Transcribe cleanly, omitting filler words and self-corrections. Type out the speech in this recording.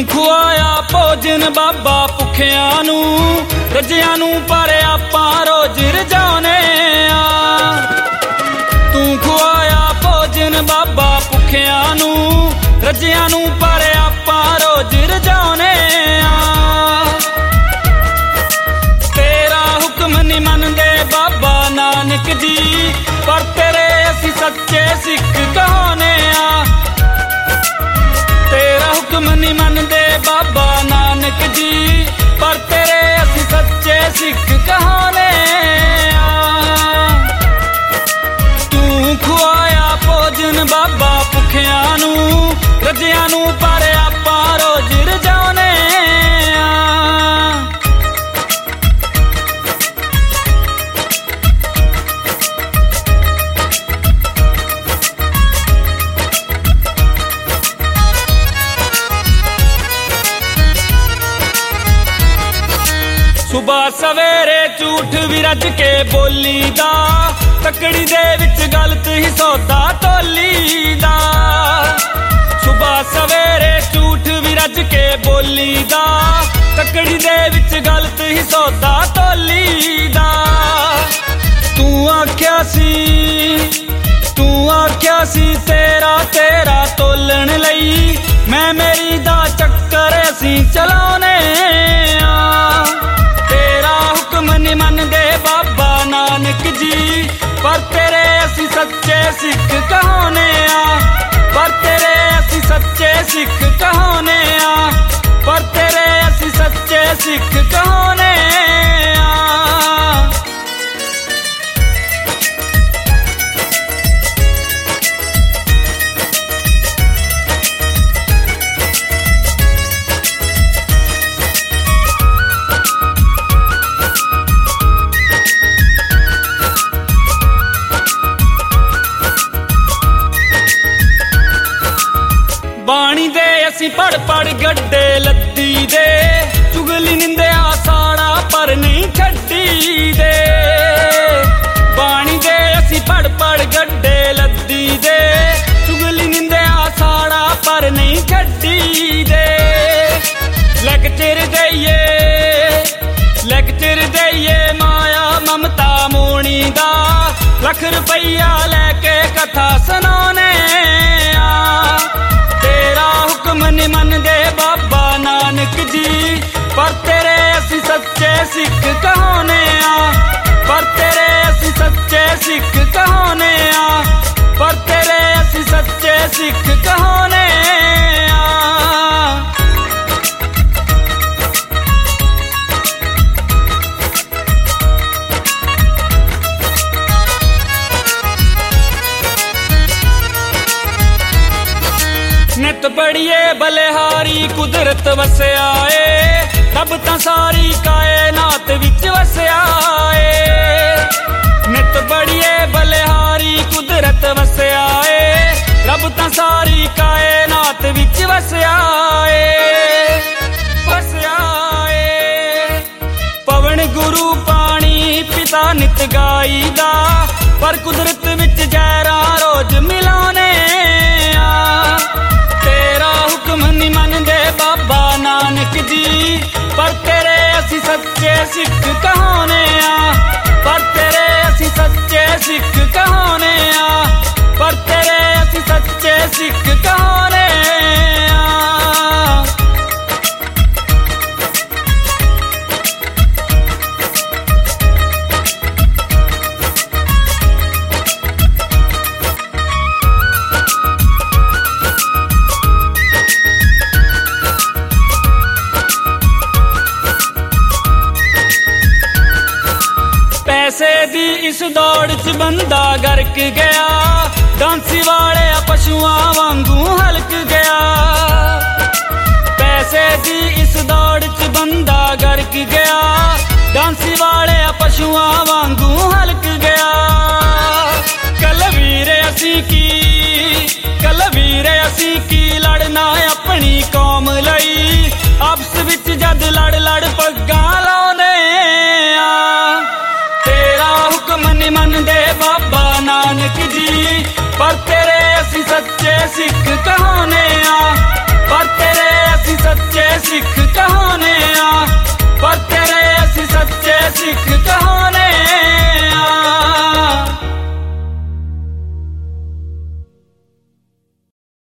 ਖੁਆਇਆ ਭੋਜਨ ਬਾਬਾ ਭੁੱਖਿਆਂ ਨੂੰ, ਰੱਜਿਆਂ ਨੂੰ ਪਰ ਆਪਾਂ ਰੋਜ਼ ਰਜਾਉਨੇ ਆ। ਤੂੰ ਖੁਆਇਆ ਭੋਜਨ ਬਾਬਾ ਭੁੱਖਿਆਂ ਨੂੰ, ਰੱਜਿਆਂ ਨੂੰ ਪਰ ਆਪਾਂ ਰੋਜ਼ ਰਜਾਉਨੇ ਆ। ਤੇਰਾ ਹੁਕਮ ਨਹੀਂ ਮੰਨਦੇ ਬਾਬਾ ਨਾਨਕ ਜੀ, ਪਰ ਤੇਰੇ ਅਸੀਂ ਸੱਚੇ ਸਿੱਖ ਕਹਾਉਨੇ ਆ। ਤੇਰਾ ਹੁਕਮ ਨਹੀਂ ਮੰਨਦੇ ਬਾਬਾ ਨਾਨਕ ਜੀ, ਪਰ ਤੇਰੇ ਅਸੀਂ ਸੱਚੇ ਸਿੱਖ ਕਹਾਉਨੇ ਆ। ਤੂੰ ਖੁਆਇਆ ਭੋਜਨ ਬਾਬਾ ਭੁੱਖਿਆਂ ਨੂੰ, ਰੱਜਿਆਂ ਨੂੰ ਪਰ ਆਪਾਂ ਰੋਜ਼ ਰਜਾਉਨੇ ਆ। ਸੁਬਾਹ ਸਵੇਰੇ ਝੂਠ ਵੀ ਰੱਜ ਕੇ ਬੋਲੀਦਾ, ਤੱਕੜੀ ਦੇ ਵਿੱਚ ਗਲਤ ਹੀ ਸੌਦਾ ਤੋਲੀਦਾ। ਸੁਬਾਹ ਸਵੇਰੇ ਝੂਠ ਵੀ ਰੱਜ ਕੇ ਬੋਲੀਦਾ, ਤੱਕੜੀ ਦੇ ਵਿੱਚ ਗਲਤ ਹੀ ਸੌਦਾ ਤੋਲੀਦਾ। ਤੂੰ ਆਖਿਆ ਸੀ ਤੇਰਾ ਤੋਲਣ ਲਈ, ਮੈਂ ਮੇਰੀ ਦਾ ਚੱਕਰ ਅਸੀਂ ਚਲਾਉਨੇ ਆ। ਤੇਰਾ ਹੁਕਮ ਨਹੀਂ ਮੰਨਦੇ ਬਾਬਾ ਨਾਨਕ ਜੀ, ਪਰ ਤੇਰੇ ਅਸੀਂ ਸੱਚੇ ਸਿੱਖ ਕਹਾਉਨੇ ਆ। ਪਰ ਤੇਰੇ ਅਸੀਂ ਸੱਚੇ ਸਿੱਖ ਕਹਾਉਨੇ ਆ, ਪਰ ਤੇਰੇ ਅਸੀਂ ਸੱਚੇ ਸਿੱਖ ਕਹਾਉਨੇ ਆ। ਬਾਣੀ ਦੇ ਅਸੀਂ ਪੜ ਪੜ ਗੱਡੇ ਲੱਦੀ ਦੇ, ਚੁਗਲੀ ਨਿੰਦਿਆ ਸਾੜਾ ਪਰ ਨਹੀਂ ਛੱਡੀ ਦੇ। ਬਾਣੀ ਦੇ ਅਸੀਂ ਪੜ ਪੜ ਗੱਡੇ ਲੱਦੀ ਦੇ, ਚੁਗਲੀ ਨਿੰਦਿਆ ਸਾੜਾ ਪਰ ਨਹੀਂ ਛੱਡੀ ਦੇ। ਲੈਕਚਰ ਦੇਈਏ ਮਾਇਆ ਮਮਤਾ ਮੋਣੀ ਦਾ, ਲੱਖ ਰੁਪਈਆ ਲੈ ਕੇ ਕਥਾ ਸੁਣਾਉਨੇ ਆ। ਤੇਰਾ ਹੁਕਮ ਨਹੀਂ ਮੰਨਦੇ ਬਾਬਾ ਨਾਨਕ ਜੀ, ਪਰ ਤੇਰੇ ਅਸੀਂ ਸੱਚੇ ਸਿੱਖ ਕਹਾਉਨੇ ਆ। ਪਰ ਤੇਰੇ ਅਸੀਂ ਸੱਚੇ ਸਿੱਖ ਕਹਾਉਨੇ ਆ, ਪਰ ਤੇਰੇ ਅਸੀਂ ਸੱਚੇ ਸਿੱਖ ਕਹਾਉਨੇ ਆ। ਨਿਤ ਬੜੀਏ ਬਲਿਹਾਰੀ ਕੁਦਰਤ ਵਸਿਆ ਏ, ਰੱਬ ਤਾਂ ਸਾਰੀ ਕਾਇਨਾਤ ਵਿੱਚ ਵਸਿਆ ਏ। ਨਿਤ ਬੜੀਏ ਬਲਿਹਾਰੀ ਕੁਦਰਤ ਵਸਿਆ ਏ, ਰੱਬ ਤਾਂ ਸਾਰੀ ਕਾਇਨਾਤ ਵਿੱਚ ਵਸਿਆ ਏ। ਵਸਿਆ ਏ ਪਵਨ ਗੁਰੂ ਪਾਣੀ ਪਿਤਾ ਨਿਤ ਗਾਈਦਾ, ਪਰ ਕੁਦਰਤ ਵਿੱਚ ਜ਼ਹਿਰਾਂ ਰੋਜ਼ ਮਿਲਾਉਨੇ ਆ। ਤੇਰਾ ਹੁਕਮ ਨਹੀਂ ਮੰਨਦੇ ਬਾਬਾ ਨਾਨਕ ਜੀ, ਪਰ ਤੇਰੇ ਅਸੀਂ ਸੱਚੇ ਸਿੱਖ ਕਹਾਉਨੇ ਆ। ਪਰ ਤੇਰੇ ਅਸੀਂ ਸੱਚੇ ਸਿੱਖ ਕਹਾਉਨੇ ਆ, ਪਰ ਤੇਰੇ ਅਸੀਂ ਸੱਚੇ ਸਿੱਖ ਕਹਾਉਨੇ ਆ। ਪੈਸੇ ਦੀ ਇਸ ਦੌੜ 'ਚ ਬੰਦਾ ਗਰਕ ਗਿਆ, ਡਾਂਸੀ ਵਾਲਿਆ ਪਸ਼ੂਆਂ ਵਾਂਗੂ ਹਲਕ ਗਿਆ। ਪੈਸੇ ਦੀ ਇਸ ਦੌੜ 'ਚ ਬੰਦਾ ਗਰਕ ਗਿਆ, ਡਾਂਸੀ ਵਾਲਿਆ ਪਸ਼ੂਆਂ ਵਾਂਗੂ ਹਲਕ ਗਿਆ। ਕੱਲ ਵੀਰੇ ਅਸੀਂ ਕੀ ਲੜਨਾ ਆਪਣੀ ਕੌਮ ਲਈ, ਆਪਸ ਵਿੱਚ ਜਦ ਲੜ ਪੱਗਾਂ ਲਾਉਨੇ ਆ। ਤੇਰਾ ਹੁਕਮ ਨਹੀਂ ਮੰਨਦੇ ਬਾਬਾ ਨਾਨਕ ਜੀ, ਪਰ ਤੇਰੇ ਅਸੀਂ ਸੱਚੇ ਸਿੱਖ ਕਹਾਉਨੇ ਆ। ਪਰ ਤੇਰੇ ਅਸੀਂ ਸੱਚੇ सिख कहाने आ पर तेरे असी सच्चे सिख कहाने